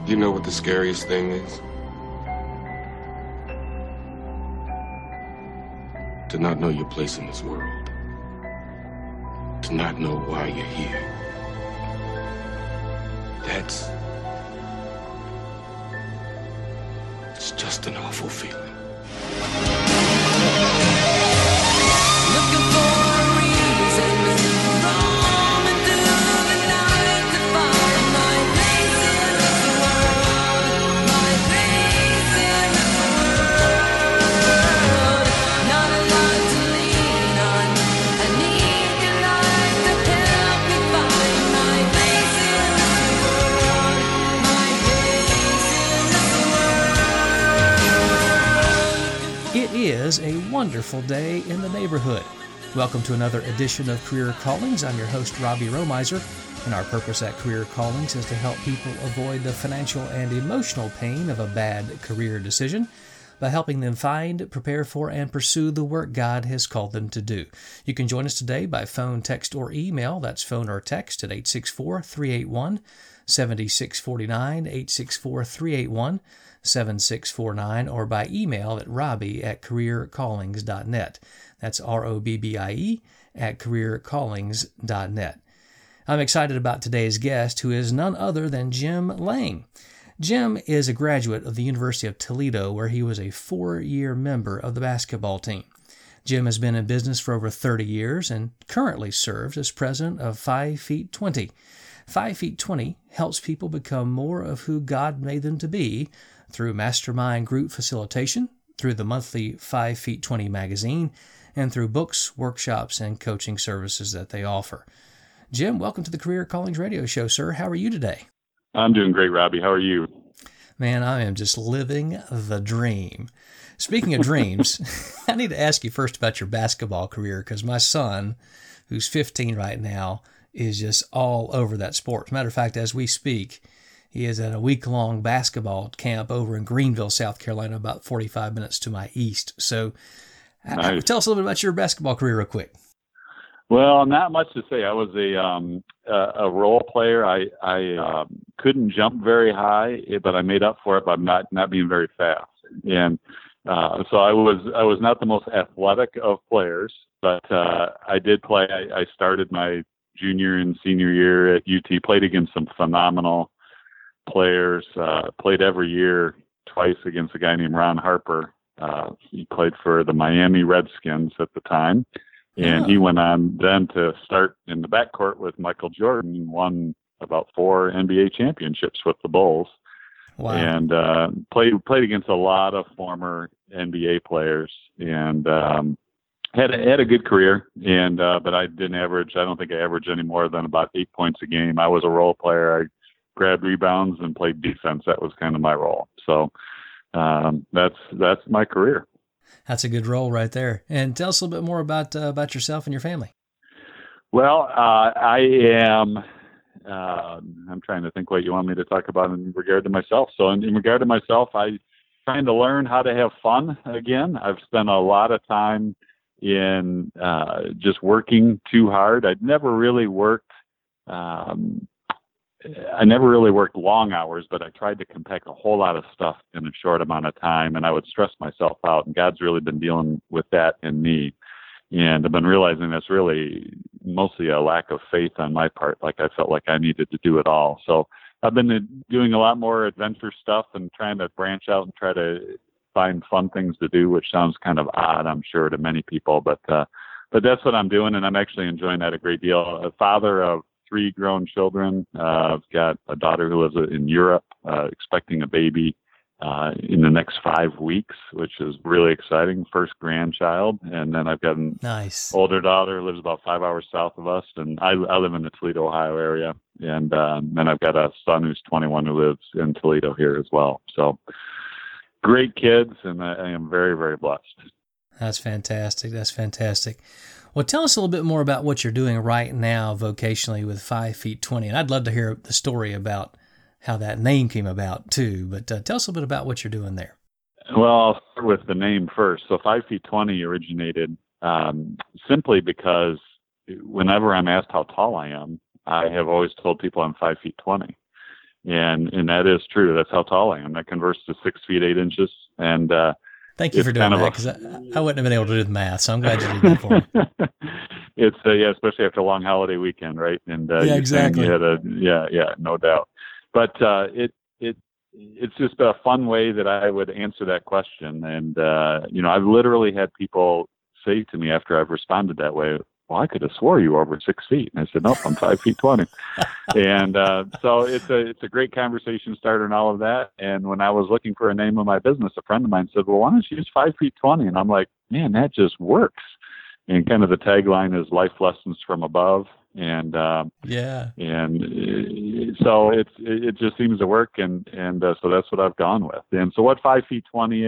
You know what the scariest thing is? To not know your place in this world. To not know why you're here. It's just an awful feeling. Looking for a reason, roaming through the night to find my place in this world, my place in this world. Not a lot to lean on. I need your light to help me find my place in this world, my place in this world. It is a wonderful day in the neighborhood. Welcome to another edition of Career Callings. I'm your host, Robbie Romiser, and our purpose at Career Callings is to help people avoid the financial and emotional pain of a bad career decision by helping them find, prepare for, and pursue the work God has called them to do. You can join us today by phone, text, or email. That's phone or text at 864-381-7649, 864-381-7649, or by email at robbie@careercallings.net. That's ROBBIE at careercallings.net. I'm excited about today's guest, who is none other than Jim Lang. Jim is a graduate of the University of Toledo, where he was a 4-year member of the basketball team. Jim has been in business for over 30 years and currently serves as president of 5 Feet 20. 5 Feet 20 helps people become more of who God made them to be through mastermind group facilitation, through the monthly 5 Feet 20 magazine, and through books, workshops, and coaching services that they offer. Jim, welcome to the Career Callings Radio Show, sir. How are you today? I'm doing great, Robbie. How are you? Man, I am just living the dream. Speaking of dreams, I need to ask you first about your basketball career, because my son, who's 15 right now, is just all over that sport. As a matter of fact, as we speak, he is at a week-long basketball camp over in Greenville, South Carolina, about 45 minutes to my east. So Nice. tell us a little bit about your basketball career real quick. Well, not much to say. I was a role player. I couldn't jump very high, but I made up for it by not being very fast. And so I was not the most athletic of players, but I did play. I started my junior and senior year at UT, played against some phenomenal players, played every year twice against a guy named Ron Harper. He played for the Miami Redskins at the time, and he went on then to start in the backcourt with Michael Jordan and won about 4 NBA championships with the Bulls. Wow. And played against a lot of former NBA players, and had a good career. And but I didn't average. I don't think I averaged any more than about 8 points a game. I was a role player. I grabbed rebounds and played defense. That was kind of my role. So that's my career. That's a good role right there. And tell us a little bit more about yourself and your family. Well, I am. I'm trying to think what you want me to talk about in regard to myself. So in regard to myself, I'm trying to learn how to have fun again. I've spent a lot of time in just working too hard. I never really worked long hours, but I tried to compact a whole lot of stuff in a short amount of time, and I would stress myself out. And God's really been dealing with that in me. And I've been realizing that's really mostly a lack of faith on my part. Like I felt like I needed to do it all. So I've been doing a lot more adventure stuff and trying to branch out and try to find fun things to do, which sounds kind of odd, I'm sure, to many people. But that's what I'm doing, and I'm actually enjoying that a great deal. A father of 3 grown children. I've got a daughter who lives in Europe, expecting a baby in the next 5 weeks, which is really exciting. First grandchild. And then I've got an older daughter who lives about 5 hours south of us. And I live in the Toledo, Ohio area. And then I've got a son who's 21 who lives in Toledo here as well. So great kids, and I am very, very blessed. That's fantastic. That's fantastic. Well, tell us a little bit more about what you're doing right now vocationally with 5 Feet 20. And I'd love to hear the story about how that name came about too. But tell us a little bit about what you're doing there. Well, I'll start with the name first. So 5 Feet 20 originated simply because whenever I'm asked how tall I am, I have always told people I'm 5 feet 20. And that is true. That's how tall I am. That converts to 6 feet 8 inches. And Thank you for doing that, because I wouldn't have been able to do the math. So I'm glad you did that for me. It's especially after a long holiday weekend, right? And yeah, exactly. You had no doubt. But it's just a fun way that I would answer that question. And I've literally had people say to me after I've responded that way, "Well, I could have swore you were over 6 feet." And I said, "Nope, I'm 5 feet 20." And so it's a great conversation starter and all of that. And when I was looking for a name of my business, a friend of mine said, "Well, why don't you use 5 feet 20?" And I'm like, "Man, that just works." And kind of the tagline is "Life Lessons from Above." And so it just seems to work. And so that's what I've gone with. And so what 5 feet 20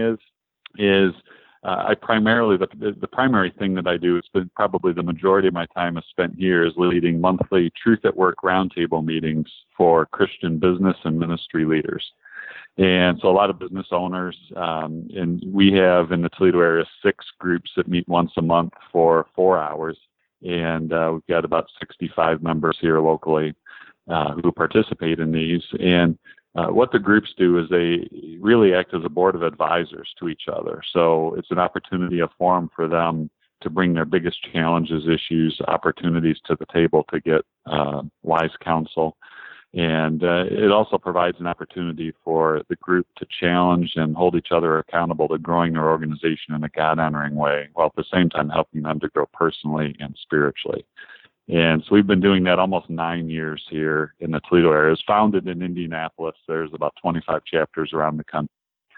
is I primarily, the primary thing that I do, it's been probably the majority of my time is spent here, is leading monthly Truth at Work roundtable meetings for Christian business and ministry leaders. And so a lot of business owners, and we have in the Toledo area 6 groups that meet once a month for 4 hours. And we've got about 65 members here locally who participate in these. And what the groups do is they really act as a board of advisors to each other. So it's an opportunity, a forum for them to bring their biggest challenges, issues, opportunities to the table to get wise counsel. And it also provides an opportunity for the group to challenge and hold each other accountable to growing their organization in a God-honoring way, while at the same time helping them to grow personally and spiritually. And so we've been doing that almost 9 years here in the Toledo area. It was founded in Indianapolis. There's about 25 chapters around the country.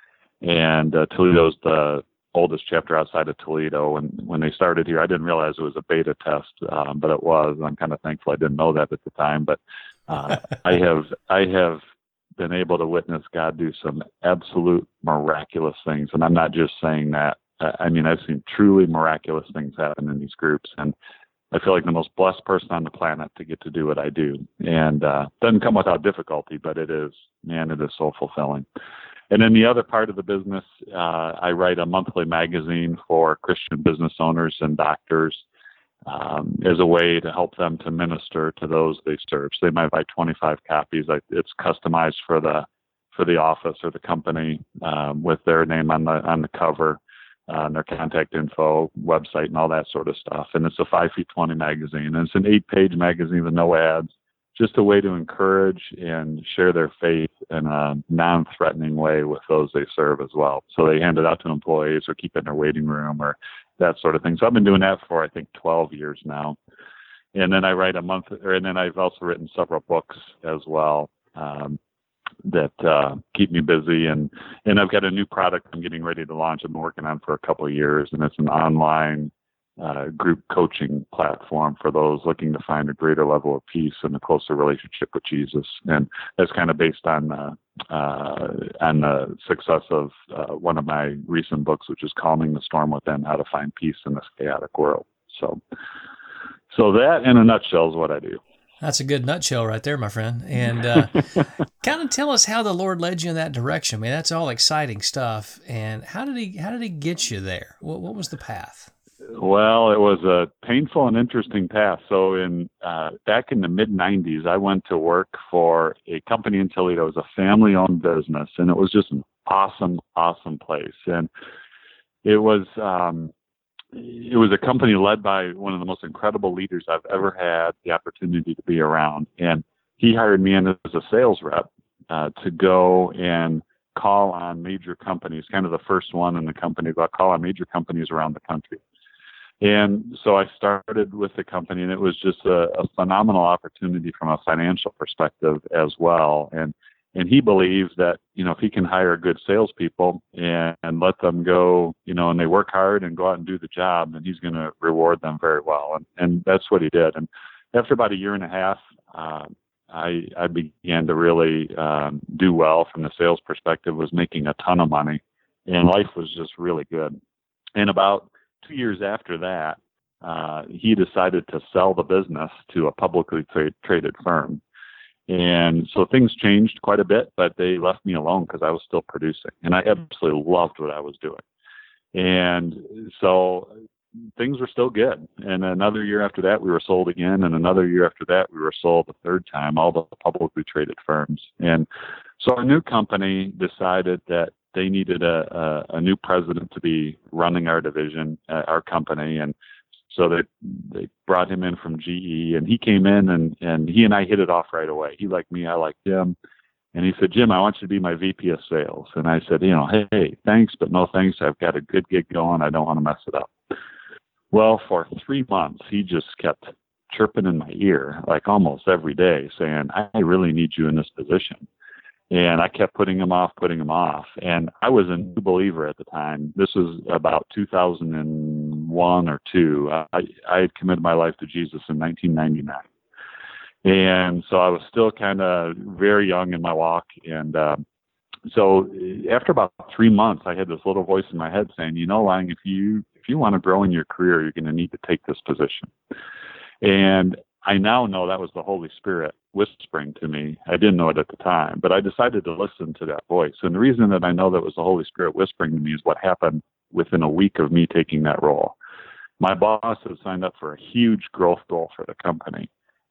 And Toledo's the oldest chapter outside of Toledo. And when they started here, I didn't realize it was a beta test, but it was. I'm kind of thankful I didn't know that at the time. But I have been able to witness God do some absolute miraculous things. And I'm not just saying that. I mean, I've seen truly miraculous things happen in these groups. And I feel like the most blessed person on the planet to get to do what I do. And doesn't come without difficulty, but it is so fulfilling. And then the other part of the business, I write a monthly magazine for Christian business owners and doctors as a way to help them to minister to those they serve. So they might buy 25 copies. It's customized for the office or the company with their name on the cover. Their contact info, website, and all that sort of stuff. And it's a 5 feet 20 magazine. And it's an 8-page magazine with no ads, just a way to encourage and share their faith in a non-threatening way with those they serve as well. So they hand it out to employees or keep it in their waiting room or that sort of thing. So I've been doing that for, I think, 12 years now. And then I write and then I've also written several books as well. That keep me busy, and I've got a new product I'm getting ready to launch. I've been working on for a couple of years, and it's an online group coaching platform for those looking to find a greater level of peace and a closer relationship with Jesus. And that's kind of based on the success of one of my recent books, which is Calming the Storm Within: How to Find Peace in This Chaotic World. So that, in a nutshell, is what I do. That's a good nutshell right there, my friend. And kind of tell us how the Lord led you in that direction. I mean, that's all exciting stuff. And how did he get you there? What was the path? Well, it was a painful and interesting path. So back in the mid-'90s, I went to work for a company in Toledo. It was a family-owned business, and it was just an awesome, awesome place. And it was a company led by one of the most incredible leaders I've ever had the opportunity to be around. And he hired me in as a sales rep to go and call on major companies, kind of the first one in the company, but call on major companies around the country. And so I started with the company, and it was just a phenomenal opportunity from a financial perspective as well. And he believes that, if he can hire good salespeople and let them go, and they work hard and go out and do the job, then he's going to reward them very well. And that's what he did. And after about a year and a half, I began to really do well from the sales perspective, was making a ton of money, and life was just really good. And about 2 years after that, he decided to sell the business to a publicly traded firm. And so things changed quite a bit, but they left me alone because I was still producing, and I absolutely loved what I was doing. And so things were still good. And another year after that, we were sold again. And another year after that, we were sold a third time, all the publicly traded firms. And so our new company decided that they needed a new president to be running our division, our company. And so they brought him in from GE, and he came in and he and I hit it off right away. He liked me, I liked him. And he said, Jim, I want you to be my VP of sales. And I said, hey, thanks, but no thanks. I've got a good gig going. I don't want to mess it up. Well, for 3 months, he just kept chirping in my ear, like almost every day, saying, I really need you in this position. And I kept putting him off. And I was a new believer at the time. This was about 2001 or 2. I had committed my life to Jesus in 1999. And so I was still kind of very young in my walk. And so after about 3 months, I had this little voice in my head saying, Lang, if you want to grow in your career, you're going to need to take this position. And I now know that was the Holy Spirit whispering to me. I didn't know it at the time, but I decided to listen to that voice. And the reason that I know that was the Holy Spirit whispering to me is what happened within a week of me taking that role. My boss had signed up for a huge growth goal for the company.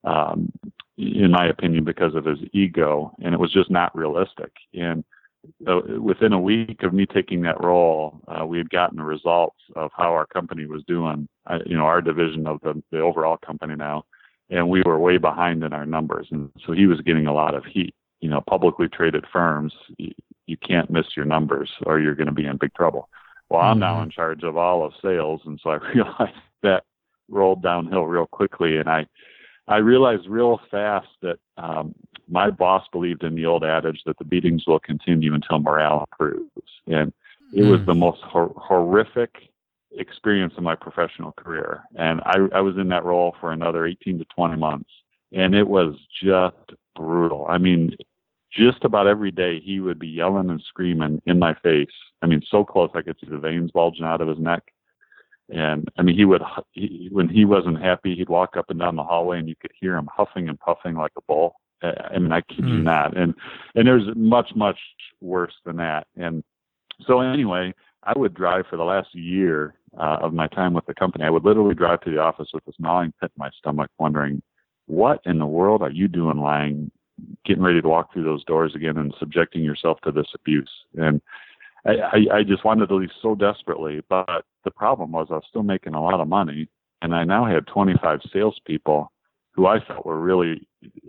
In my opinion, because of his ego, and it was just not realistic. And within a week of me taking that role, we had gotten the results of how our company was doing, our division of the overall company now, and we were way behind in our numbers. And so he was getting a lot of heat. Publicly traded firms, you can't miss your numbers or you're going to be in big trouble. Well, I'm now in charge of all of sales, and so I realized that rolled downhill real quickly, and I realized real fast that my boss believed in the old adage that the beatings will continue until morale improves. And it was the most horrific experience of my professional career. And I was in that role for another 18 to 20 months. And it was just brutal. I mean, just about every day he would be yelling and screaming in my face. I mean, so close I could see the veins bulging out of his neck. And I mean, when he wasn't happy, he'd walk up and down the hallway and you could hear him huffing and puffing like a bull. I mean, I kid you not. And there's much, much worse than that. And so anyway, I would drive for the last year of my time with the company. I would literally drive to the office with this gnawing pit in my stomach, wondering, what in the world are you doing, Lang, getting ready to walk through those doors again and subjecting yourself to this abuse? And I just wanted to leave so desperately, but the problem was I was still making a lot of money, and I now had 25 salespeople who I felt were really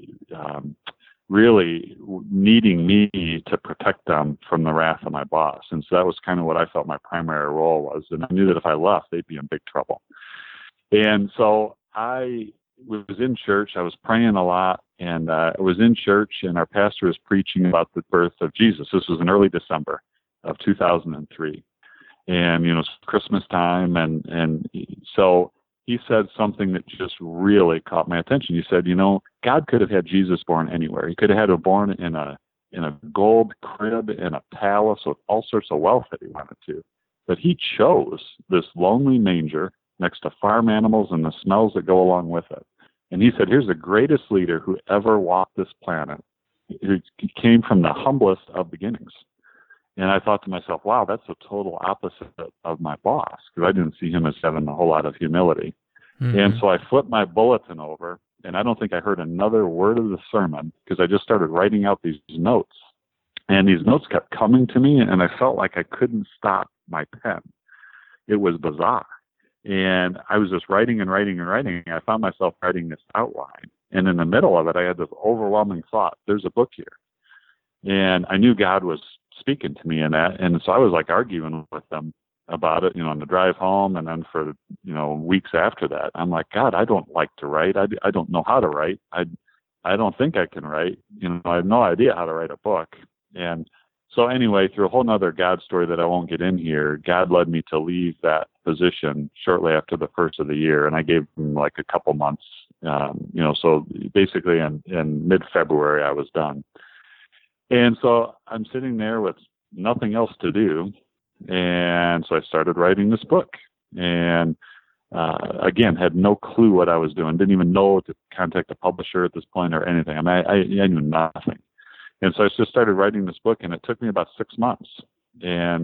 needing me to protect them from the wrath of my boss. And so that was kind of what I felt my primary role was. And I knew that if I left, they'd be in big trouble. And so I was in church. I was praying a lot, and I was in church, and our pastor was preaching about the birth of Jesus. This was in early December of 2003. And, it's Christmas time. And so he said something that just really caught my attention. He said, God could have had Jesus born anywhere. He could have had him born in a gold crib in a palace with all sorts of wealth that he wanted to. But he chose this lonely manger next to farm animals and the smells that go along with it. And he said, here's the greatest leader who ever walked this planet, who came from the humblest of beginnings. And I thought to myself, wow, that's a total opposite of my boss, because I didn't see him as having a whole lot of humility. And so I flipped my bulletin over, and I don't think I heard another word of the sermon, because I just started writing out these notes. And these notes kept coming to me, and I felt like I couldn't stop my pen. It was bizarre. And I was just writing and writing and writing. And I found myself writing this outline. And in the middle of it, I had this overwhelming thought, there's a book here. And I knew God was speaking to me in that. And so I was like arguing with them about it, on the drive home. And then for, weeks after that, I'm like, God, I don't like to write. I don't know how to write. I don't think I can write. I have no idea how to write a book. And so anyway, through a whole nother God story that I won't get in here, God led me to leave that position shortly after the first of the year. And I gave him like a couple months, so basically in mid-February, I was done. And so I'm sitting there with nothing else to do. And so I started writing this book, and again, had no clue what I was doing. Didn't even know to contact a publisher at this point or anything. I mean, I knew nothing. And so I just started writing this book, and it took me about 6 months. And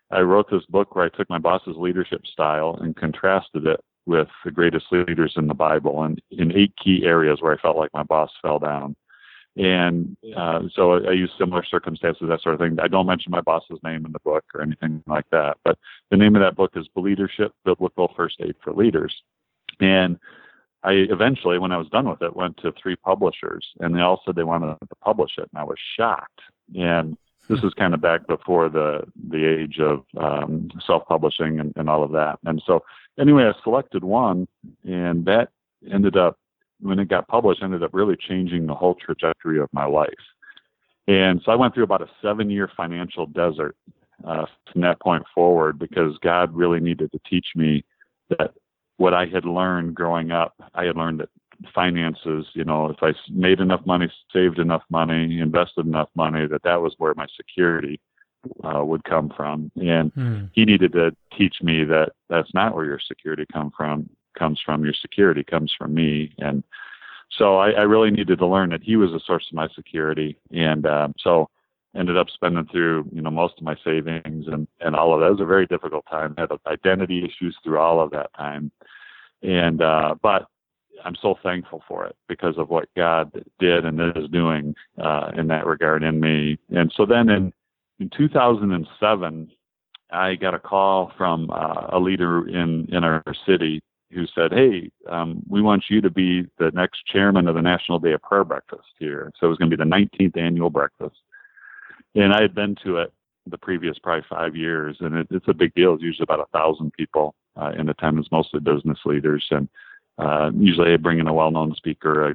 I wrote this book where I took my boss's leadership style and contrasted it with the greatest leaders in the Bible, and in 8 key areas where I felt like my boss fell down. And so I use similar circumstances, that sort of thing. I don't mention my boss's name in the book or anything like that, but the name of that book is Leadership, Biblical First Aid for Leaders. And I eventually, when I was done with it, went to 3 publishers, and they all said they wanted to publish it, and I was shocked. And this is kind of back before the age of self-publishing and all of that. And so anyway, I selected one, and that ended up, when it got published, ended up really changing the whole trajectory of my life. And so I went through about a 7-year financial desert from that point forward, because God really needed to teach me that what I had learned growing up, I had learned that finances, if I made enough money, saved enough money, invested enough money, that was where my security would come from. And he needed to teach me that that's not where your security comes from. Your security comes from me. And so I really needed to learn that he was the source of my security. And so ended up spending through, most of my savings and all of that. It was a very difficult time. I had identity issues through all of that time. And, but I'm so thankful for it because of what God did and is doing in that regard in me. And so then in 2007, I got a call from a leader in our city who said, "Hey, we want you to be the next chairman of the National Day of Prayer Breakfast here." So it was going to be the 19th annual breakfast. And I had been to it the previous probably 5 years, and it's a big deal. It's usually about 1,000 people in attendance, mostly business leaders. And usually I bring in a well-known speaker,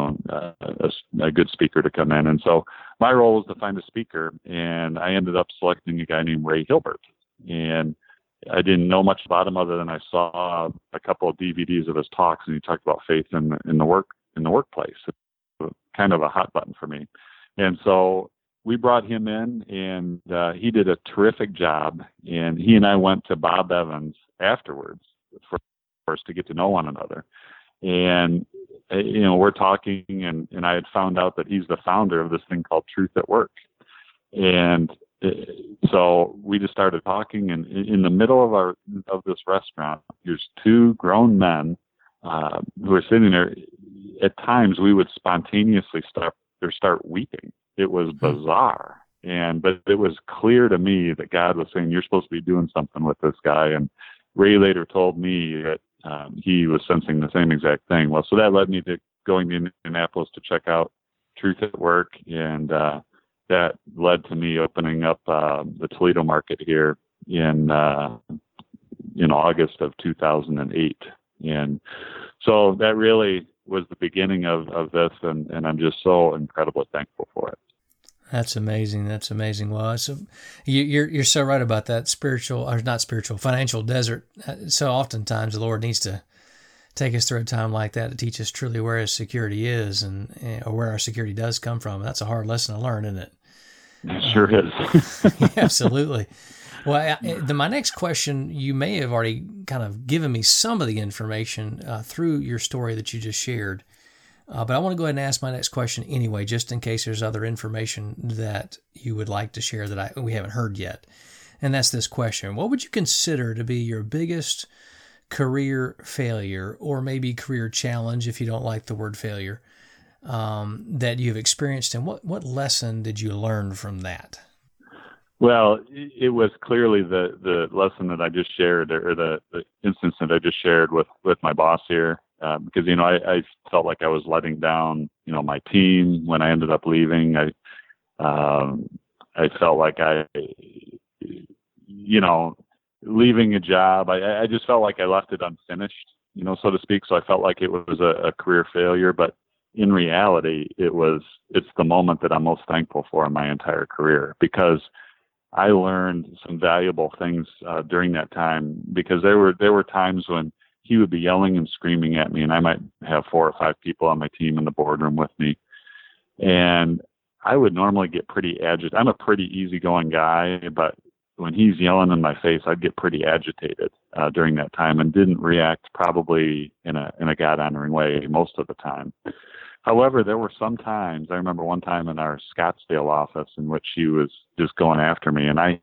a good speaker to come in. And so my role was to find a speaker, and I ended up selecting a guy named Ray Hilbert. And I didn't know much about him other than I saw a couple of DVDs of his talks, and he talked about faith in the workplace. It's kind of a hot button for me. And so we brought him in, and he did a terrific job. And he and I went to Bob Evans afterwards for us to get to know one another. And we're talking, and I had found out that he's the founder of this thing called Truth at Work. And so we just started talking, and in the middle of this restaurant, there's 2 grown men who are sitting there. At times, we would spontaneously start weeping. It was bizarre, but it was clear to me that God was saying, "You're supposed to be doing something with this guy." And Ray later told me that he was sensing the same exact thing. Well, so that led me to going to Indianapolis to check out Truth at Work, and that led to me opening up the Toledo market here in August of 2008. And so that really was the beginning of this, and I'm just so incredibly thankful for it. That's amazing. That's amazing. Well, you're so right about that financial desert. So oftentimes the Lord needs to take us through a time like that to teach us truly where His security is or where our security does come from. That's a hard lesson to learn, isn't it? It sure is. Yeah, absolutely. Well, my next question, you may have already kind of given me some of the information through your story that you just shared. But I want to go ahead and ask my next question anyway, just in case there's other information that you would like to share that we haven't heard yet. And that's this question. What would you consider to be your biggest career failure, or maybe career challenge, if you don't like the word failure, that you've experienced, and what lesson did you learn from that? Well, it was clearly the lesson that I just shared, or the instance that I just shared with my boss here. Because, I felt like I was letting down, my team when I ended up leaving. I felt like leaving a job, I just felt like I left it unfinished, so to speak. So I felt like it was a career failure, but in reality, it's the moment that I'm most thankful for in my entire career, because I learned some valuable things during that time, because there were times when he would be yelling and screaming at me, and I might have 4 or 5 people on my team in the boardroom with me. And I would normally get pretty agitated. I'm a pretty easygoing guy, but when he's yelling in my face, I'd get pretty agitated during that time, and didn't react probably in a God-honoring way most of the time. However, there were some times, I remember one time in our Scottsdale office in which he was just going after me, and I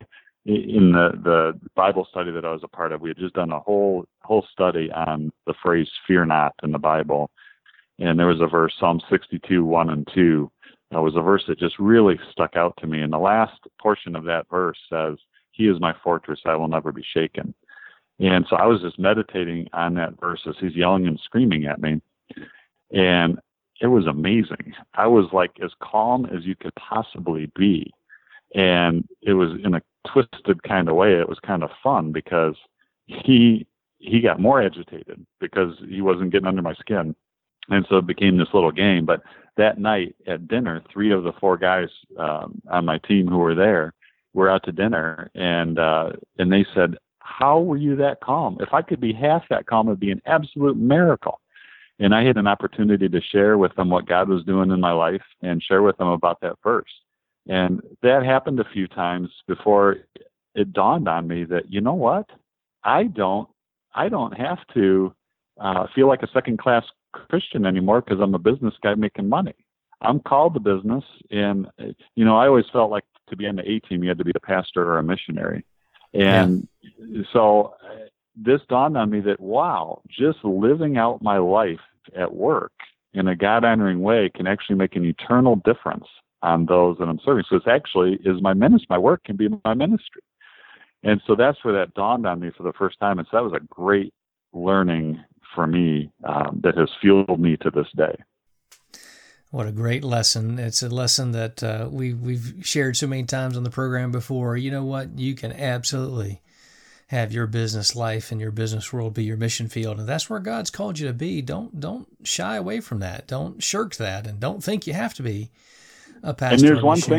in the Bible study that I was a part of, we had just done a whole study on the phrase "fear not" in the Bible, and there was a verse, Psalm 62, 1 and 2. That was a verse that just really stuck out to me. And the last portion of that verse says, "He is my fortress; I will never be shaken." And so I was just meditating on that verse as he's yelling and screaming at me, and it was amazing. I was like as calm as you could possibly be. And it was in a twisted kind of way. It was kind of fun because he got more agitated because he wasn't getting under my skin. And so it became this little game. But that night at dinner, 3 of the 4 guys on my team who were there were out to dinner, and they said, "How were you that calm? If I could be half that calm, it'd be an absolute miracle." And I had an opportunity to share with them what God was doing in my life and share with them about that verse. And that happened a few times before it dawned on me that, you know what? I don't have to feel like a second-class Christian anymore because I'm a business guy making money. I'm called to business, and I always felt like to be on the A team, you had to be a pastor or a missionary. And so this dawned on me that, wow, just living out my life at work in a God-honoring way can actually make an eternal difference on those that I'm serving. So it's actually is my ministry. My work can be my ministry. And so that's where that dawned on me for the first time. And so that was a great learning for me that has fueled me to this day. What a great lesson. It's a lesson that we've shared so many times on the program before. You know what? You can absolutely have your business life and your business world be your mission field. And that's where God's called you to be. Don't shy away from that. Don't shirk that. And don't think you have to be a pastor. And there's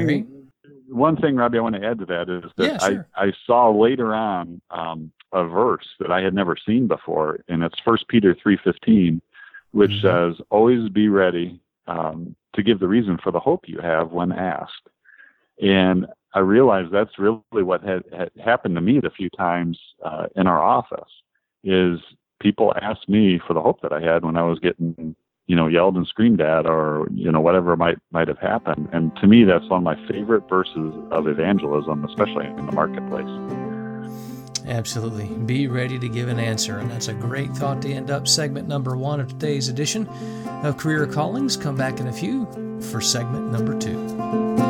one thing, Robbie, I want to add to that is that sure. I saw later on a verse that I had never seen before, and it's 1 Peter 3:15, which says, "Always be ready to give the reason for the hope you have when asked." And I realized that's really what had happened to me the few times in our office is people asked me for the hope that I had when I was getting, yelled and screamed at or, whatever might have happened. And to me, that's one of my favorite verses of evangelism, especially in the marketplace. Absolutely. Be ready to give an answer. And that's a great thought to end up segment number 1 of today's edition of Career Callings. Come back in a few for segment number 2.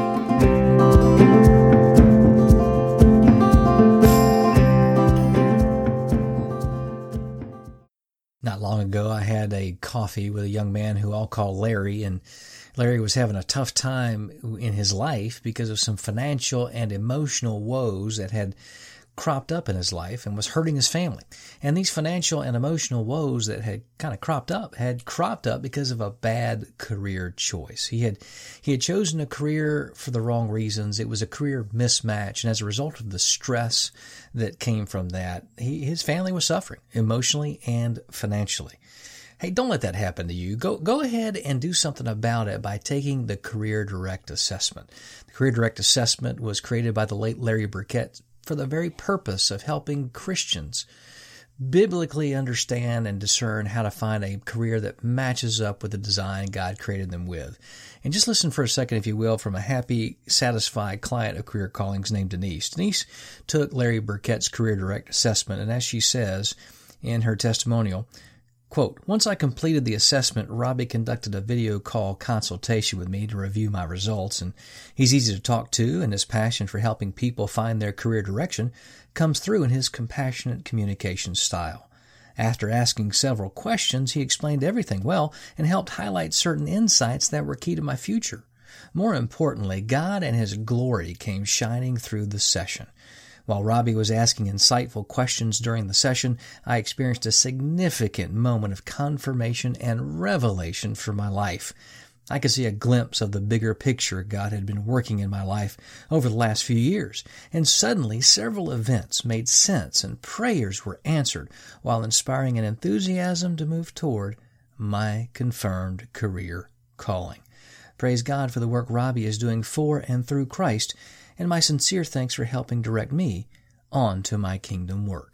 Not long ago, I had a coffee with a young man who I'll call Larry, and Larry was having a tough time in his life because of some financial and emotional woes that had cropped up in his life and was hurting his family. And these financial and emotional woes that had kind of cropped up because of a bad career choice. He had chosen a career for the wrong reasons. It was a career mismatch, and as a result of the stress that came from that, his family was suffering emotionally and financially. Hey, don't let that happen to you. Go ahead and do something about it by taking the Career Direct Assessment. The Career Direct Assessment was created by the late Larry Burkett for the very purpose of helping Christians biblically understand and discern how to find a career that matches up with the design God created them with. And just listen for a second, if you will, from a happy, satisfied client of Career Callings named Denise. Denise took Larry Burkett's Career Direct Assessment, and as she says in her testimonial, quote, "Once I completed the assessment, Robbie conducted a video call consultation with me to review my results, and he's easy to talk to, and his passion for helping people find their career direction comes through in his compassionate communication style. After asking several questions, he explained everything well and helped highlight certain insights that were key to my future. More importantly, God and His glory came shining through the session. While Robbie was asking insightful questions during the session, I experienced a significant moment of confirmation and revelation for my life. I could see a glimpse of the bigger picture God had been working in my life over the last few years, and suddenly several events made sense and prayers were answered while inspiring an enthusiasm to move toward my confirmed career calling. Praise God for the work Robbie is doing for and through Christ, and my sincere thanks for helping direct me on to my kingdom work."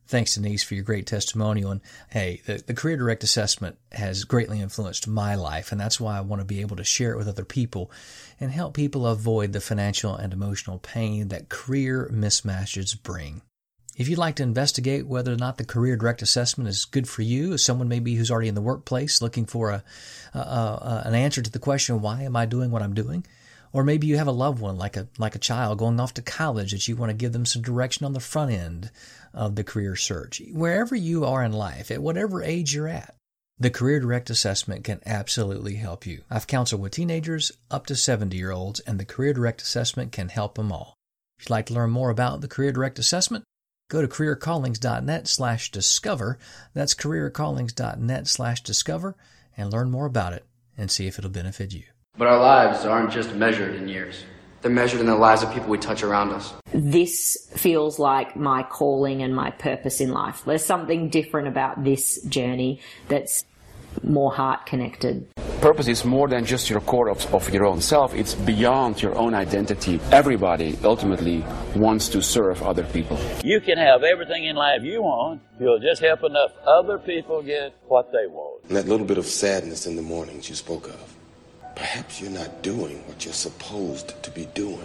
Thanks, Denise, for your great testimonial. And hey, the Career Direct Assessment has greatly influenced my life, and that's why I want to be able to share it with other people and help people avoid the financial and emotional pain that career mismatches bring. If you'd like to investigate whether or not the Career Direct Assessment is good for you, as someone maybe who's already in the workplace looking for an answer to the question, why am I doing what I'm doing? Or maybe you have a loved one, like a child going off to college, that you want to give them some direction on the front end of the career search. Wherever you are in life, at whatever age you're at, the Career Direct Assessment can absolutely help you. I've counseled with teenagers up to 70-year-olds, and the Career Direct Assessment can help them all. If you'd like to learn more about the Career Direct Assessment, go to careercallings.net/discover. That's careercallings.net/discover, and learn more about it and see if it'll benefit you. But our lives aren't just measured in years. They're measured in the lives of people we touch around us. This feels like my calling and my purpose in life. There's something different about this journey that's more heart connected. Purpose is more than just your core of your own self. It's beyond your own identity. Everybody ultimately wants to serve other people. You can have everything in life you want. You'll just help enough other people get what they want. And that little bit of sadness in the mornings you spoke of. Perhaps you're not doing what you're supposed to be doing.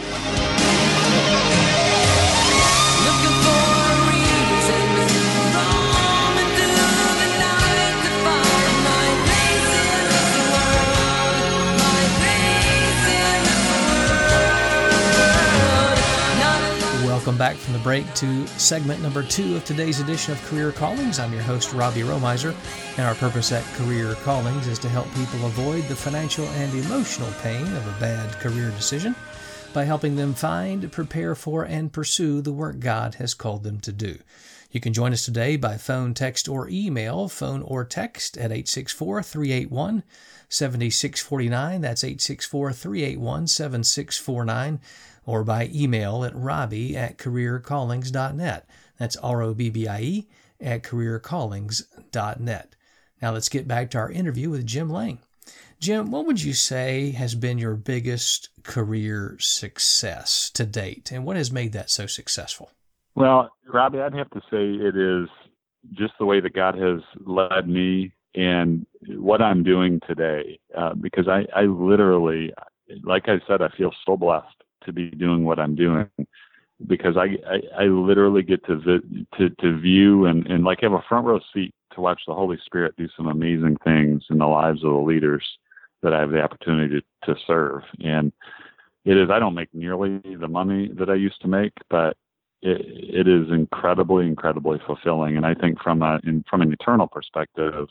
Looking for a reason to roam into the night to find my place in this world. My place in this world. Welcome back from the break to segment number 2 of today's edition of Career Callings. I'm your host, Robbie Romiser, and our purpose at Career Callings is to help people avoid the financial and emotional pain of a bad career decision by helping them find, prepare for, and pursue the work God has called them to do. You can join us today by phone, text, or email. Phone or text at 864-381-7649. That's 864-381-7649. Or by email at robbie@careercallings.net. That's ROBBIE at careercallings.net. Now let's get back to our interview with Jim Lang. Jim, what would you say has been your biggest career success to date, and what has made that so successful? Well, Robbie, I'd have to say it is just the way that God has led me and what I'm doing today. Because I literally, like I said, I feel so blessed to be doing what I'm doing, because I literally get to view and like have a front row seat to watch the Holy Spirit do some amazing things in the lives of the leaders that I have the opportunity to serve. And it is, I don't make nearly the money that I used to make, but it is incredibly, incredibly fulfilling. And I think from an eternal perspective,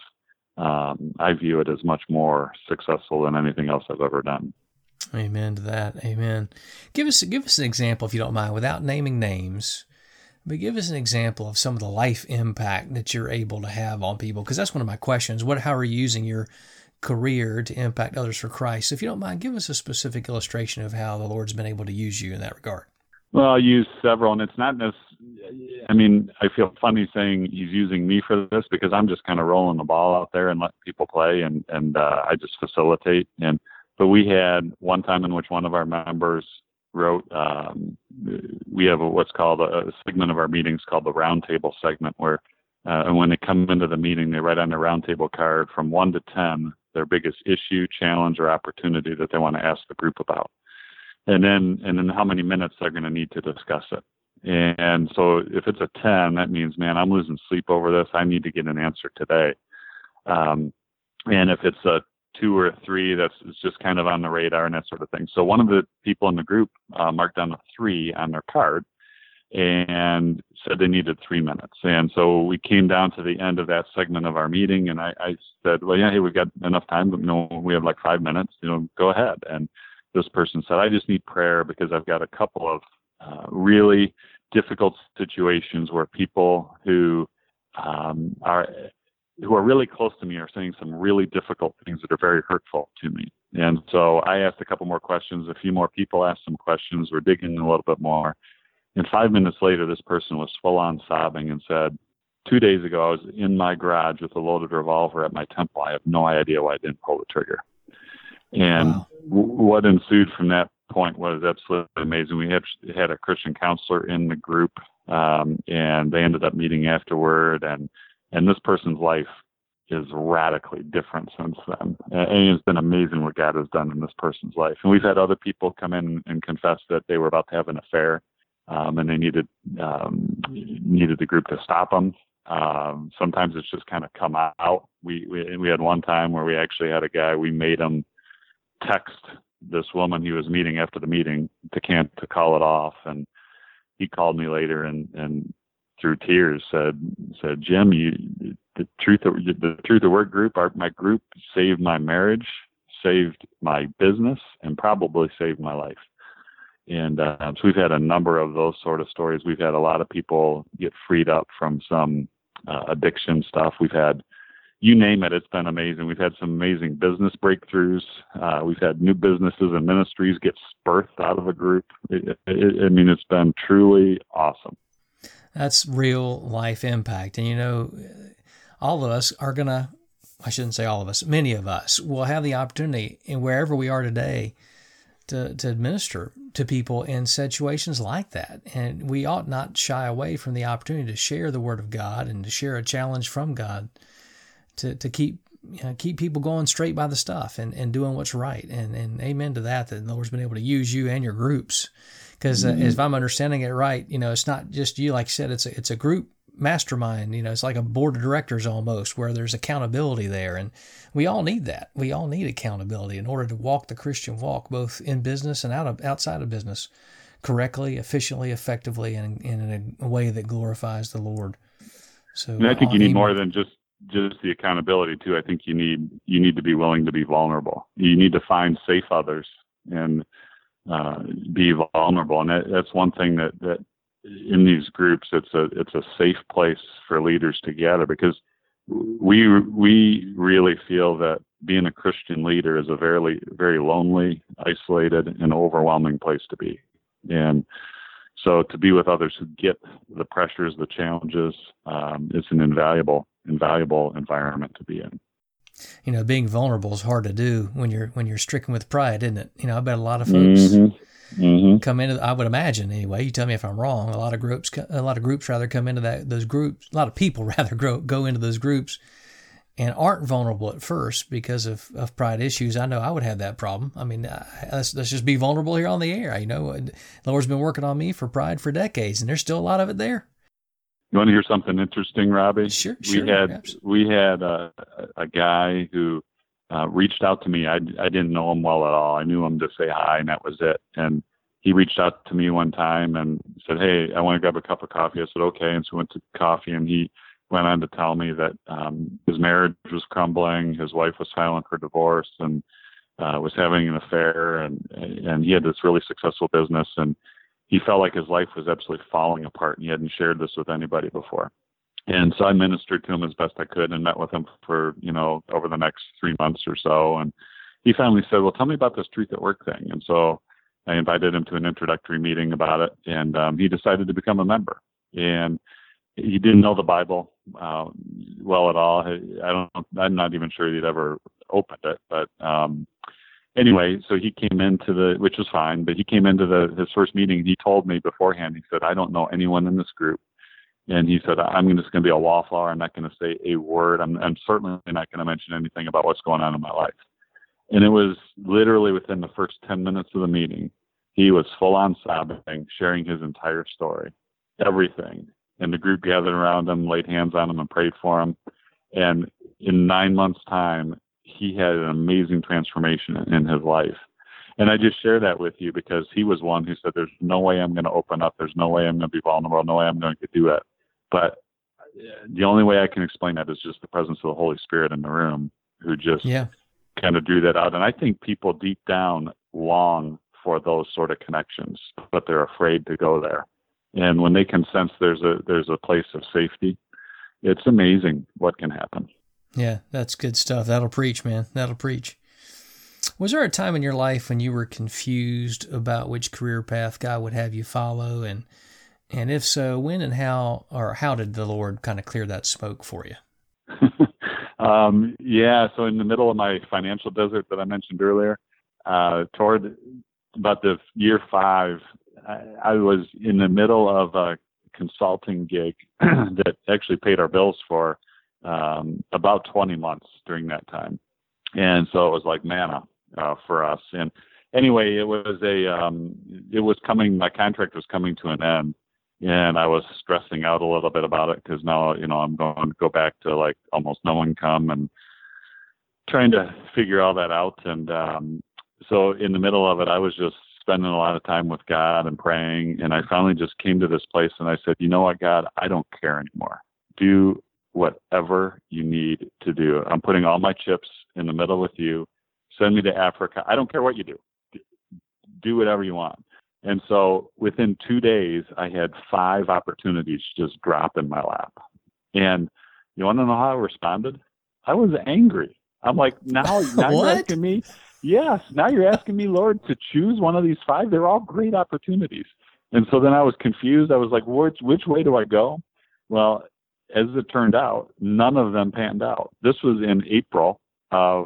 I view it as much more successful than anything else I've ever done. Amen to that. Amen. Give us an example, if you don't mind, without naming names, but give us an example of some of the life impact that you're able to have on people, because that's one of my questions. How are you using your career to impact others for Christ? So if you don't mind, give us a specific illustration of how the Lord's been able to use you in that regard. Well, I'll use several, and it's not necessarily, I mean, I feel funny saying he's using me for this, because I'm just kind of rolling the ball out there and letting people play, and I just facilitate. But we had one time in which one of our members wrote, we have what's called a segment of our meetings called the roundtable segment, where and when they come into the meeting, they write on their roundtable card from 1 to 10 their biggest issue, challenge, or opportunity that they want to ask the group about. And then how many minutes they're going to need to discuss it. And so if it's a 10, that means, man, I'm losing sleep over this. I need to get an answer today. And if it's a 2 or a 3, it's just kind of on the radar and that sort of thing. So one of the people in the group marked down a 3 on their card and said they needed 3 minutes. And so we came down to the end of that segment of our meeting, and I said, well, yeah, hey, we've got enough time, but we have like 5 minutes, go ahead. And this person said, I just need prayer because I've got a couple of really difficult situations where people who are really close to me are saying some really difficult things that are very hurtful to me. And so I asked a couple more questions. A few more people asked some questions. We're digging a little bit more. And 5 minutes later, this person was full on sobbing and said, 2 days ago, I was in my garage with a loaded revolver at my temple. I have no idea why I didn't pull the trigger. And wow. What ensued from that point was absolutely amazing. We had a Christian counselor in the group and they ended up meeting afterward, and this person's life is radically different since then. And it's been amazing what God has done in this person's life. And we've had other people come in and confess that they were about to have an affair, and they needed the group to stop them. Sometimes it's just kind of come out. We had one time where we actually had a guy, we made him text this woman he was meeting after the meeting to call it off. And he called me later and through tears said, Jim, the Truth at Work group, my group saved my marriage, saved my business, and probably saved my life. And so we've had a number of those sort of stories. We've had a lot of people get freed up from some addiction stuff. We've had, you name it, it's been amazing. We've had some amazing business breakthroughs. We've had new businesses and ministries get birthed out of a group. It's been truly awesome. That's real life impact. And all of us are going to, I shouldn't say all of us, many of us will have the opportunity in wherever we are today to administer to people in situations like that. And we ought not shy away from the opportunity to share the Word of God and to share a challenge from God to keep people going straight by the stuff and doing what's right. And amen to that the Lord's been able to use you and your groups. Because if I'm understanding it right, it's not just you, like you said, it's a group mastermind. It's like a board of directors almost, where there's accountability there. And we all need that. We all need accountability in order to walk the Christian walk, both in business and outside of business, correctly, efficiently, effectively, and in a way that glorifies the Lord. So, and I think you need more than just the accountability too. I think you need to be willing to be vulnerable. You need to find safe others and be vulnerable. And that's one thing that in these groups, it's a safe place for leaders to gather, because we really feel that being a Christian leader is a very, very lonely, isolated, and overwhelming place to be. And so to be with others who get the pressures, the challenges, it's an invaluable environment to be in. Being vulnerable is hard to do when you're stricken with pride, isn't it? I bet a lot of folks come into, I would imagine anyway, you tell me if I'm wrong, a lot of groups rather come into those groups, a lot of people rather go into those groups and aren't vulnerable at first because of pride issues. I know I would have that problem. Let's just be vulnerable here on the air. The Lord's been working on me for pride for decades, and there's still a lot of it there. You want to hear something interesting, Robbie? Sure. We had a guy who reached out to me. I didn't know him well at all. I knew him to say hi, and that was it. And he reached out to me one time and said, "Hey, I want to grab a cup of coffee." I said, "Okay." And so we went to coffee, and he went on to tell me that his marriage was crumbling. His wife was filing for divorce and was having an affair, and he had this really successful business, and he felt like his life was absolutely falling apart, and he hadn't shared this with anybody before. And so I ministered to him as best I could and met with him for, over the next 3 months or so. And he finally said, "Well, tell me about this Truth at Work thing." And so I invited him to an introductory meeting about it, and he decided to become a member. And he didn't know the Bible well at all. I'm not even sure he'd ever opened it, but anyway, so he came into which was fine, but he came into his first meeting. He told me beforehand, he said, "I don't know anyone in this group." And he said, "I'm just going to be a wallflower. I'm not going to say a word. I'm certainly not going to mention anything about what's going on in my life." And it was literally within the first 10 minutes of the meeting, he was full on sobbing, sharing his entire story, everything. And the group gathered around him, laid hands on him, and prayed for him. And in 9 months' time, he had an amazing transformation in his life. And I just share that with you because he was one who said, "There's no way I'm going to open up. There's no way I'm going to be vulnerable. No way I'm going to do it." But the only way I can explain that is just the presence of the Holy Spirit in the room, who just kind of drew that out. And I think people deep down long for those sort of connections, but they're afraid to go there. And when they can sense there's a place of safety, it's amazing what can happen. Yeah, that's good stuff. That'll preach, man. That'll preach. Was there a time in your life when you were confused about which career path God would have you follow? And if so, when and how did the Lord kind of clear that smoke for you? So in the middle of my financial desert that I mentioned earlier, toward about the year 5, I was in the middle of consulting gig that actually paid our bills for about 20 months during that time. And so it was like manna for us. And anyway, my contract was coming to an end, and I was stressing out a little bit about it because now, I'm going to go back to like almost no income and trying to figure all that out. And so in the middle of it, I was just spending a lot of time with God and praying. And I finally just came to this place and I said, you know what, God, I don't care anymore. Do whatever you need to do. I'm putting all my chips in the middle with you. Send me to Africa. I don't care what you do. Do whatever you want. And so within 2 days, I had 5 opportunities just drop in my lap. And you want to know how I responded? I was angry. I'm like, now you're asking me. Yes, now you're asking me, Lord, to choose one of these 5. They're all great opportunities. And so then I was confused. I was like, which way do I go? Well, as it turned out, none of them panned out. This was in April of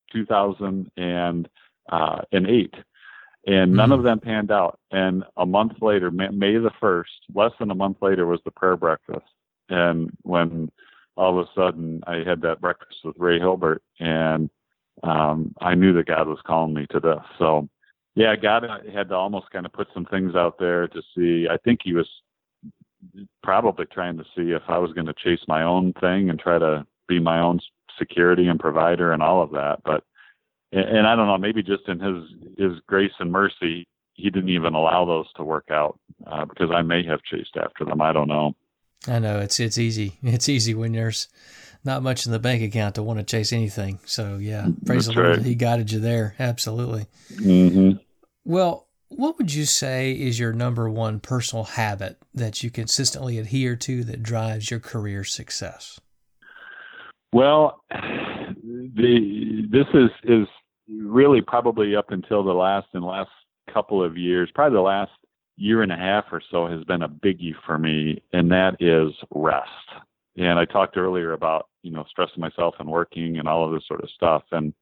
2008. And none of them panned out. And a month later, May the 1st, less than a month later, was the prayer breakfast. And when all of a sudden I had that breakfast with Ray Hilbert, and I knew that God was calling me to this. So, yeah, God had to almost kind of put some things out there to see. I think he was probably trying to see if I was going to chase my own thing and try to be my own security and provider and all of that. But and I don't know, maybe just in his grace and mercy, he didn't even allow those to work out because I may have chased after them. I don't know. I know it's easy. It's easy when there's not much in the bank account to want to chase anything. So yeah, praise the Lord that he guided you there. Absolutely. Mm-hmm. Well, what would you say is your number one personal habit that you consistently adhere to that drives your career success? Well, this is really probably up until the last couple of years, probably the last year and a half or so, has been a biggie for me, and that is rest. And I talked earlier about, stressing myself and working and all of this sort of stuff. And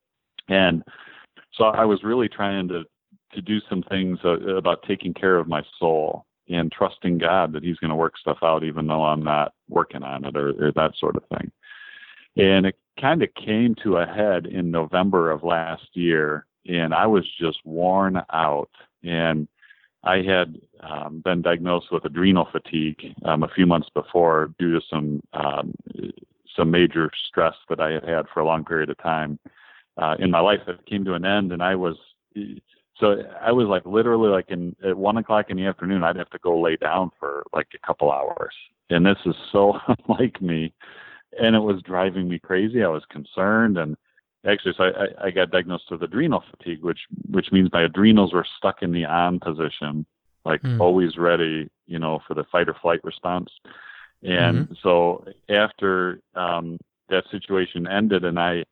so I was really trying to do some things about taking care of my soul and trusting God that he's going to work stuff out, even though I'm not working on it or that sort of thing. And it kind of came to a head in November of last year, and I was just worn out. And I had been diagnosed with adrenal fatigue a few months before due to some major stress that I had had for a long period of time in my life that came to an end. And I was like literally like at 1 o'clock in the afternoon, I'd have to go lay down for like a couple hours. And this is so unlike me. And it was driving me crazy. I was concerned. And actually, so I got diagnosed with adrenal fatigue, which means my adrenals were stuck in the on position, like always ready, for the fight or flight response. And so after that situation ended and I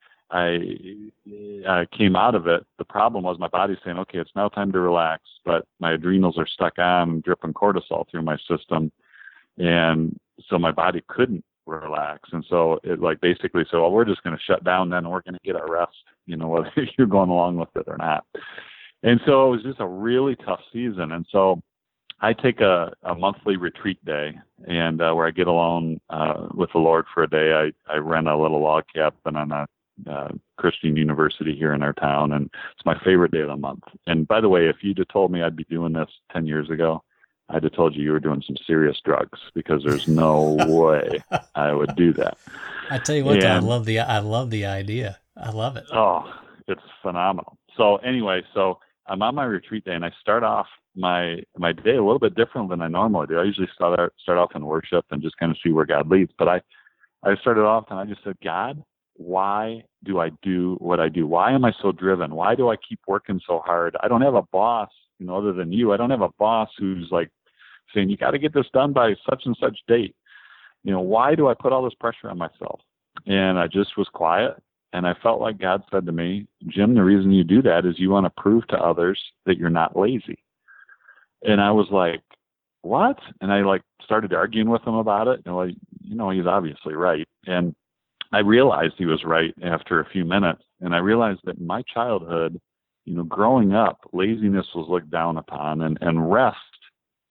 came out of it, the problem was my body's saying, okay, it's now time to relax, but my adrenals are stuck on, dripping cortisol through my system. And so my body couldn't relax. And so it basically said, well, we're just going to shut down then, and we're going to get our rest, whether you're going along with it or not. And so it was just a really tough season. And so I take a monthly retreat day, and where I get alone with the Lord for a day. I rent a little log cabin on a Christian university here in our town, and it's my favorite day of the month. And by the way, if you'd have told me I'd be doing this 10 years ago, I'd have told you were doing some serious drugs, because there's no way I would do that. I tell you what, I love the idea. I love it. Oh, it's phenomenal. So anyway, I'm on my retreat day, and I start off my day a little bit different than I normally do. I usually start off in worship and just kind of see where God leads. But I started off and I just said, God, why do I do what I do? Why am I so driven? Why do I keep working so hard? I don't have a boss, other than you. I don't have a boss who's like saying, you got to get this done by such and such date. Why do I put all this pressure on myself? And I just was quiet. And I felt like God said to me, Jim, the reason you do that is you want to prove to others that you're not lazy. And I was like, what? And I started arguing with him about it. And he's obviously right. And I realized he was right after a few minutes. And I realized that in my childhood, growing up, laziness was looked down upon, and rest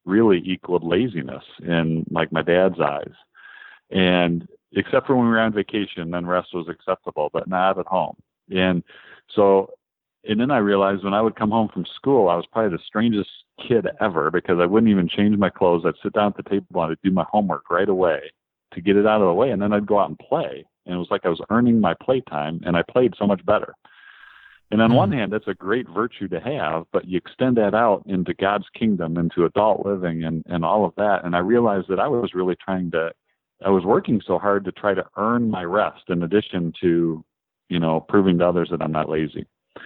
really equaled laziness in like my dad's eyes. And except for when we were on vacation, then rest was acceptable, but not at home. And so, and then I realized when I would come home from school, I was probably the strangest kid ever, because I wouldn't even change my clothes. I'd sit down at the table and I'd do my homework right away to get it out of the way. And then I'd go out and play. And it was like I was earning my playtime, and I played so much better. And on one hand, that's a great virtue to have, but you extend that out into God's kingdom, into adult living and all of that. And I realized that I was really I was working so hard to try to earn my rest, in addition to, proving to others that I'm not lazy.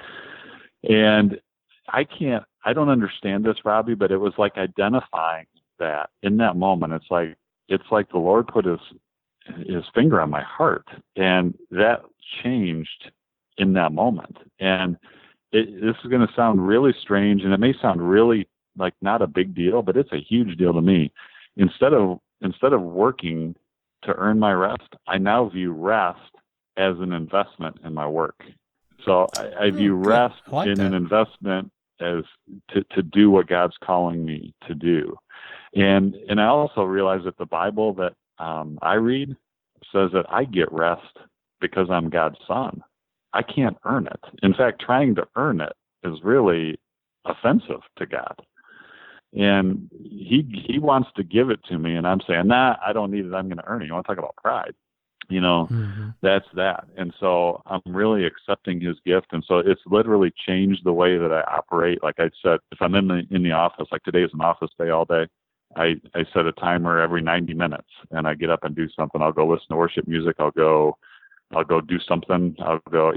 And I don't understand this, Robbie, but it was like identifying that in that moment. It's like the Lord put his finger on my heart, and that changed in that moment. And this is going to sound really strange, and it may sound really like not a big deal, but it's a huge deal to me. Instead of working to earn my rest, I now view rest as an investment in my work. So I view rest in an investment as to do what God's calling me to do. And I also realize that the Bible that I read says that I get rest because I'm God's son. I can't earn it. In fact, trying to earn it is really offensive to God. And he wants to give it to me, and I'm saying, nah, I don't need it. I'm going to earn it. You want to talk about pride? That's that. And so I'm really accepting his gift. And so it's literally changed the way that I operate. Like I said, if I'm in the office, like today is an office day all day, I set a timer every 90 minutes, and I get up and do something. I'll go listen to worship music. I'll go do something. I'll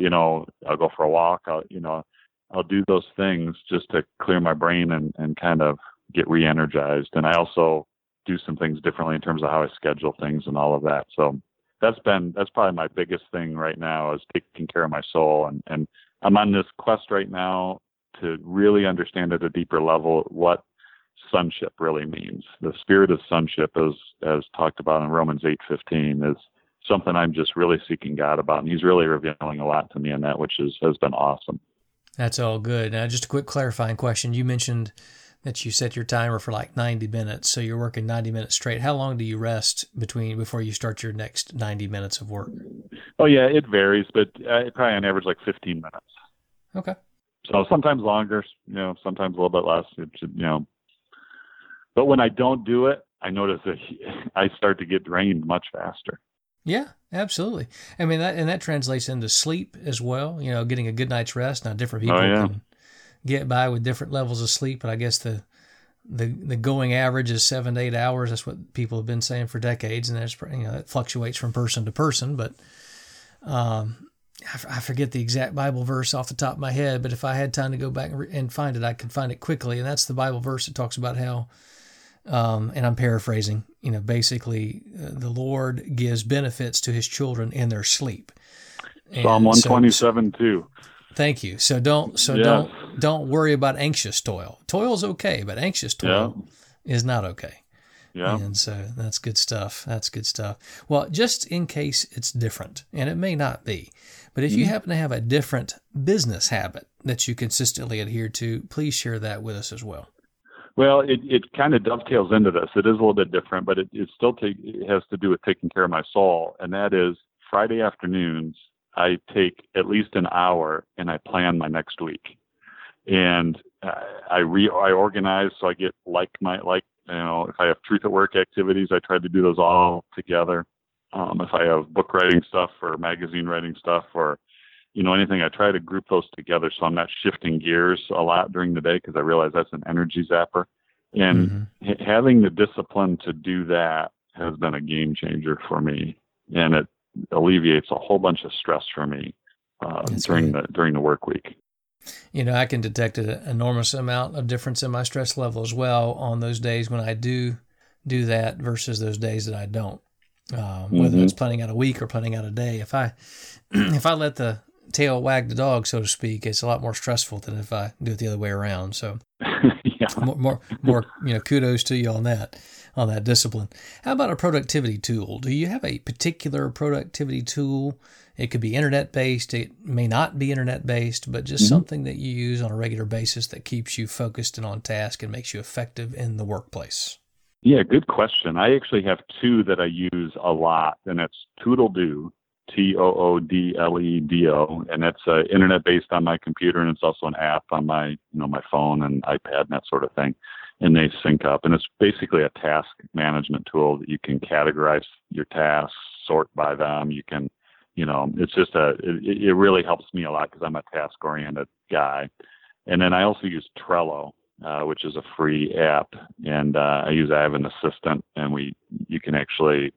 go for a walk. I'll do those things just to clear my brain and kind of get re-energized. And I also do some things differently in terms of how I schedule things and all of that. So that's probably my biggest thing right now, is taking care of my soul. And I'm on this quest right now to really understand at a deeper level what sonship really means. The spirit of sonship, as talked about in Romans 8:15, is something I'm just really seeking God about. And he's really revealing a lot to me in that, which has been awesome. That's all good. Now, just a quick clarifying question. You mentioned that you set your timer for like 90 minutes. So you're working 90 minutes straight. How long do you rest before you start your next 90 minutes of work? Oh yeah, it varies, but probably on average like 15 minutes. Okay. So sometimes longer, sometimes a little bit less, but when I don't do it, I notice that I start to get drained much faster. Yeah, absolutely. I mean, that translates into sleep as well, getting a good night's rest. Now, different people can get by with different levels of sleep, but I guess the going average is 7 to 8 hours. That's what people have been saying for decades, and it fluctuates from person to person. But I forget the exact Bible verse off the top of my head, but if I had time to go back and find it, I could find it quickly. And that's the Bible verse that talks about how, and I'm paraphrasing, basically the Lord gives benefits to his children in their sleep. Psalm 127 too. Thank you. So don't worry about anxious toil. Toil's okay, but anxious toil is not okay. Yeah. And so that's good stuff. Well, just in case it's different, and it may not be, but if you happen to have a different business habit that you consistently adhere to, please share that with us as well. Well, it kind of dovetails into this. It is a little bit different, but it still has to do with taking care of my soul. And that is Friday afternoons, I take at least an hour and I plan my next week. And I organize, so I get if I have Truth at Work activities, I try to do those all together. If I have book writing stuff or magazine writing stuff or anything, I try to group those together so I'm not shifting gears a lot during the day, because I realize that's an energy zapper. And having the discipline to do that has been a game changer for me, and it alleviates a whole bunch of stress for me during the work week. I can detect an enormous amount of difference in my stress level as well on those days when I do that versus those days that I don't. Whether it's planning out a week or planning out a day, if I let the tail wag the dog, so to speak, it's a lot more stressful than if I do it the other way around. So more kudos to you on that. on that discipline. How about a productivity tool? Do you have a particular productivity tool? It could be internet-based. It may not be internet-based, but just something that you use on a regular basis that keeps you focused and on task and makes you effective in the workplace. Yeah, good question. I actually have two that I use a lot, and it's Toodledo, Toodledo, and it's internet-based on my computer, and it's also an app on my my phone and iPad and that sort of thing, and they sync up. And it's basically a task management tool that you can categorize your tasks, sort by them. You can it's just it really helps me a lot because I'm a task-oriented guy. And then I also use Trello, which is a free app, and I have an assistant, and you can actually,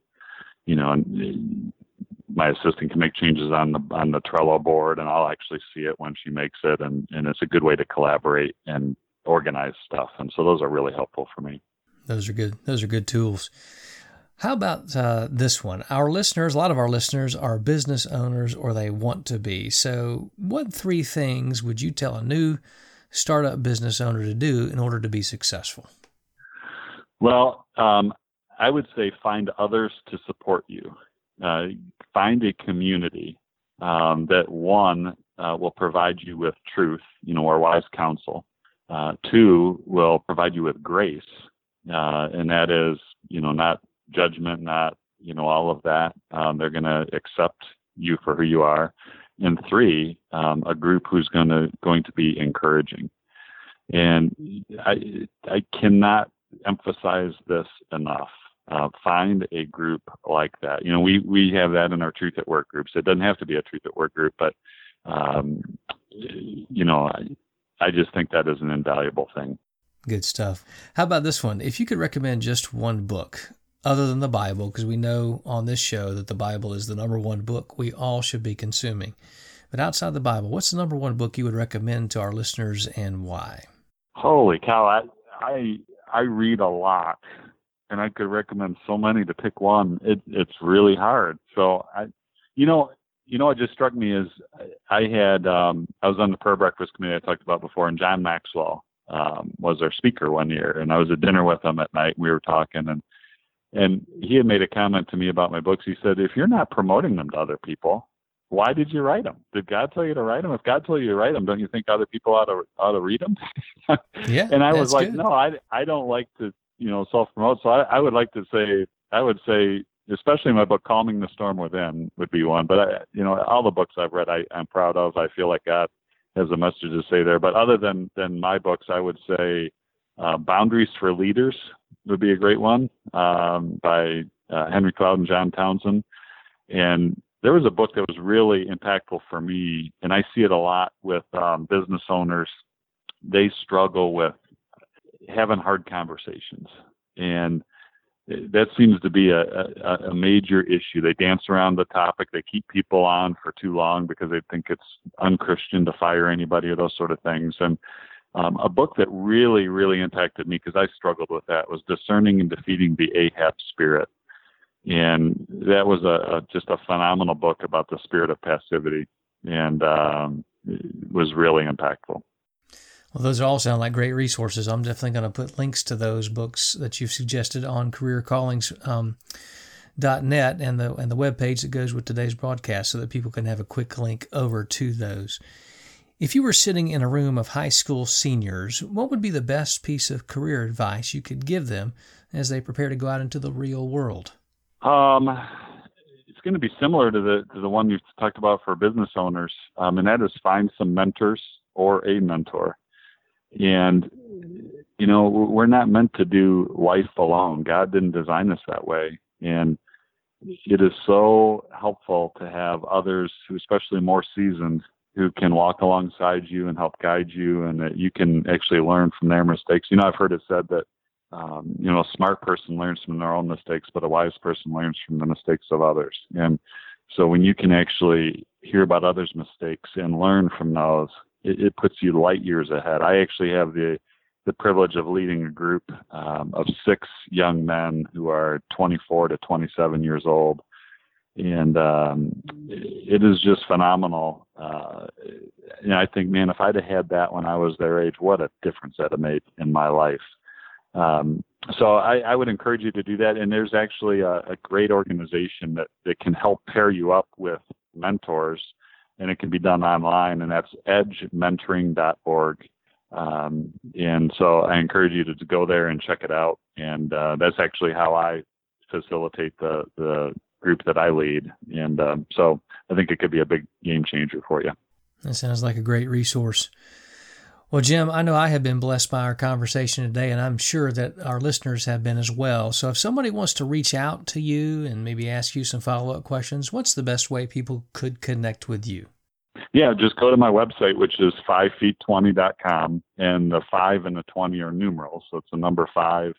my assistant can make changes on the Trello board, and I'll actually see it when she makes it, and it's a good way to collaborate and organize stuff. And so those are really helpful for me. Those are good. Those are good tools. How about this one? A lot of our listeners are business owners, or they want to be. So what 3 things would you tell a new startup business owner to do in order to be successful? Well, I would say find others to support you. Find a community that, one, will provide you with truth, or wise counsel. 2, will provide you with grace, and that is, not judgment, not, all of that. They're going to accept you for who you are. And 3, a group who's going to be encouraging. And I cannot emphasize this enough. Find a group like that. We have that in our Truth at Work groups. It doesn't have to be a Truth at Work group, but I just think that is an invaluable thing. Good stuff. How about this one? If you could recommend just one book other than the Bible, because we know on this show that the Bible is the number one book we all should be consuming. But outside the Bible, what's the number one book you would recommend to our listeners, and why? Holy cow, I read a lot, and I could recommend so many. To pick one, it's really hard. So what just struck me is I was on the prayer breakfast committee I talked about before, and John Maxwell was our speaker one year, and I was at dinner with him at night. We were talking, and he had made a comment to me about my books. He said, if you're not promoting them to other people, why did you write them? Did God tell you to write them? If God told you to write them, don't you think other people ought to read them? Yeah. And I was like, good. no, I don't like to, self-promote. So I would like to say, especially my book, Calming the Storm Within would be one. But all the books I've read, I'm proud of. I feel like God has a message to say there. But other than my books, I would say Boundaries for Leaders would be a great one, by Henry Cloud and John Townsend. And there was a book that was really impactful for me, and I see it a lot with business owners. They struggle with having hard conversations, and that seems to be a major issue. They dance around the topic. They keep people on for too long because they think it's unchristian to fire anybody or those sort of things. And a book that really, really impacted me, because I struggled with that, was Discerning and Defeating the Ahab Spirit. And that was just a phenomenal book about the spirit of passivity, and it was really impactful. Well, those all sound like great resources. I'm definitely going to put links to those books that you've suggested on careercallings.net and the webpage that goes with today's broadcast, so that people can have a quick link over to those. If you were sitting in a room of high school seniors, what would be the best piece of career advice you could give them as they prepare to go out into the real world? It's going to be similar to the one you talked about for business owners, and that is find some mentors or a mentor. And, we're not meant to do life alone. God didn't design us that way. And it is so helpful to have others who, especially more seasoned, who can walk alongside you and help guide you, and that you can actually learn from their mistakes. I've heard it said that, a smart person learns from their own mistakes, but a wise person learns from the mistakes of others. And so when you can actually hear about others' mistakes and learn from those, it puts you light years ahead. I actually have the privilege of leading a group of 6 young men who are 24 to 27 years old. And it is just phenomenal. I think, man, if I'd have had that when I was their age, what a difference that have made in my life. So I would encourage you to do that. And there's actually a great organization that can help pair you up with mentors, and it can be done online, and that's edgementoring.org. And so I encourage you to go there and check it out. And that's actually how I facilitate the group that I lead. And so I think it could be a big game changer for you. That sounds like a great resource. Well, Jim, I know I have been blessed by our conversation today, and I'm sure that our listeners have been as well. So if somebody wants to reach out to you and maybe ask you some follow-up questions, what's the best way people could connect with you? Yeah, just go to my website, which is 5feet20.com, and the 5 and the 20 are numerals. So it's the number 5,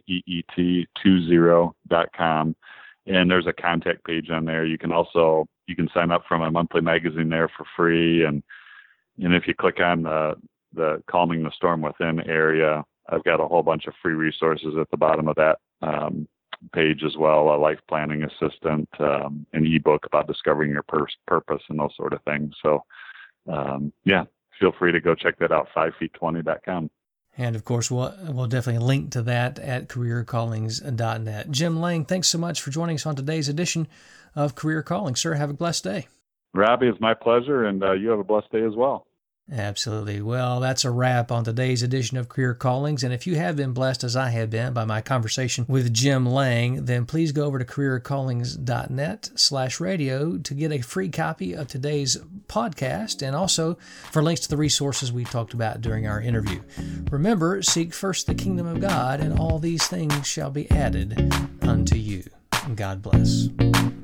FEET20.com. And there's a contact page on there. You can sign up for my monthly magazine there for free. And if you click on the Calming the Storm Within area, I've got a whole bunch of free resources at the bottom of that page as well, a life planning assistant, an ebook about discovering your purpose and those sort of things. So, feel free to go check that out, 5feet20.com. And of course, we'll definitely link to that at careercallings.net. Jim Lang, thanks so much for joining us on today's edition of Career Calling. Sir, have a blessed day. Robbie, it's my pleasure, and you have a blessed day as well. Absolutely. Well, that's a wrap on today's edition of Career Callings. And if you have been blessed as I have been by my conversation with Jim Lang, then please go over to careercallings.net/radio to get a free copy of today's podcast and also for links to the resources we talked about during our interview. Remember, seek first the kingdom of God, and all these things shall be added unto you. God bless.